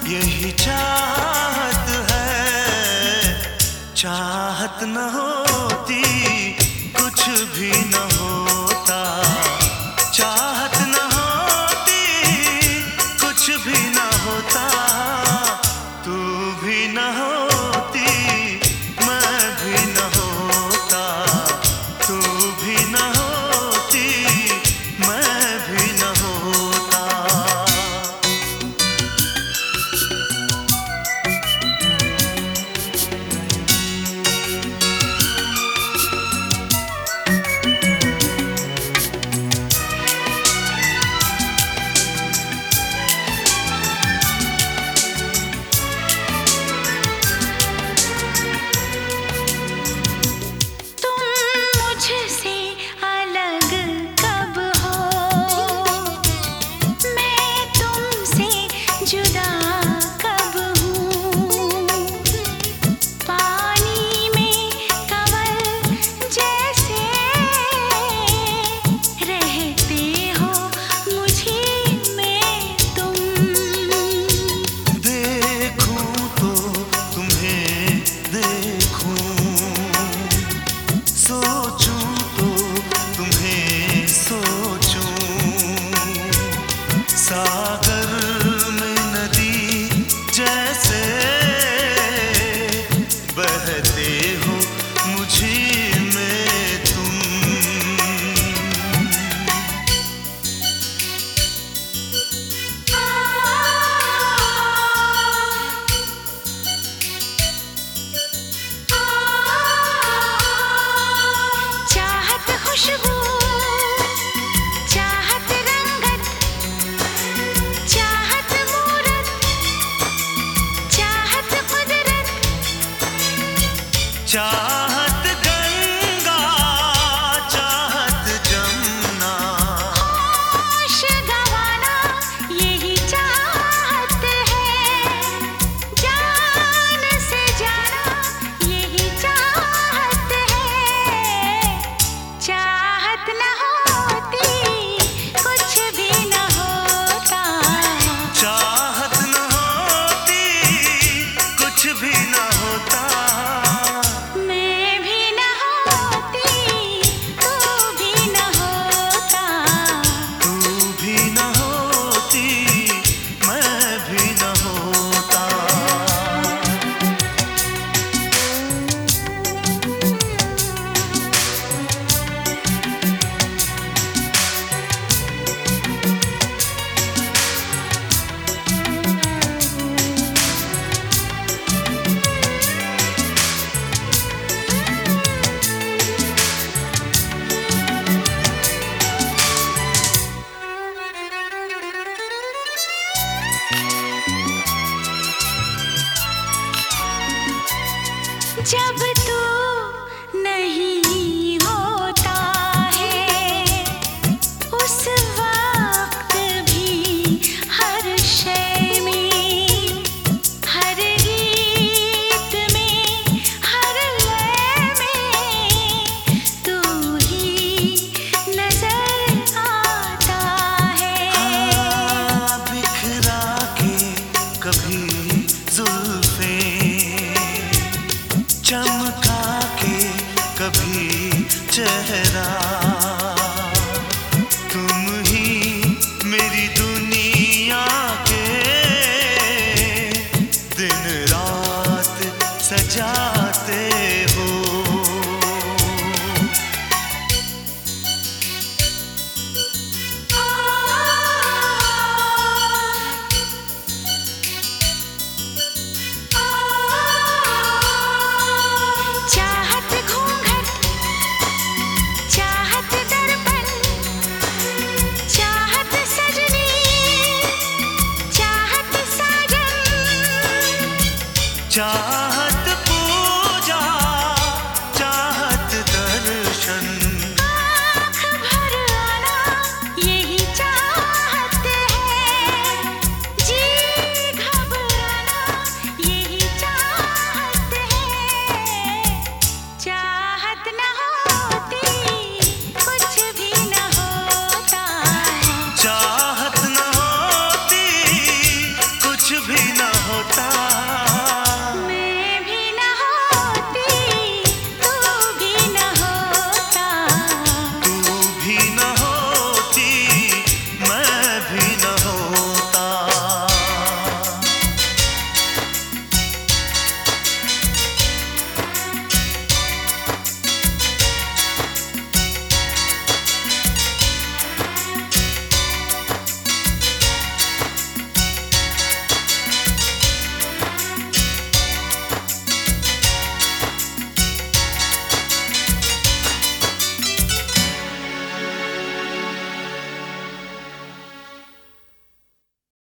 यही चाहत है, चाहत न होती कुछ भी न होता, चाहत न होती कुछ भी न होता, तू भी न होती मैं भी न होता, तू भी न होती मैं भी न होता। चाहत गंगा चाहत जमुना, होश गंवाना यही चाहत है, जान से जाना यही चाहत है, चाहत न होती कुछ भी न होता, चाहत न होती कुछ भी न होता, जब तू नहीं होता है उस वक्त भी हर शय में, हर गीत में, हर लय में तू ही नजर आता है। हाँ, बिखरा के कभी जुल्फे, चमका के कभी चेहरा, तुम ही मेरी दुनिया के दिन रात सजाते हो। चाहत पूजा चाहत दर्शन, आँख भर आना यही चाहत है, जी घबराना यही चाहत है, चाहत न होती कुछ भी न होता, चाहत न होती कुछ भी न होता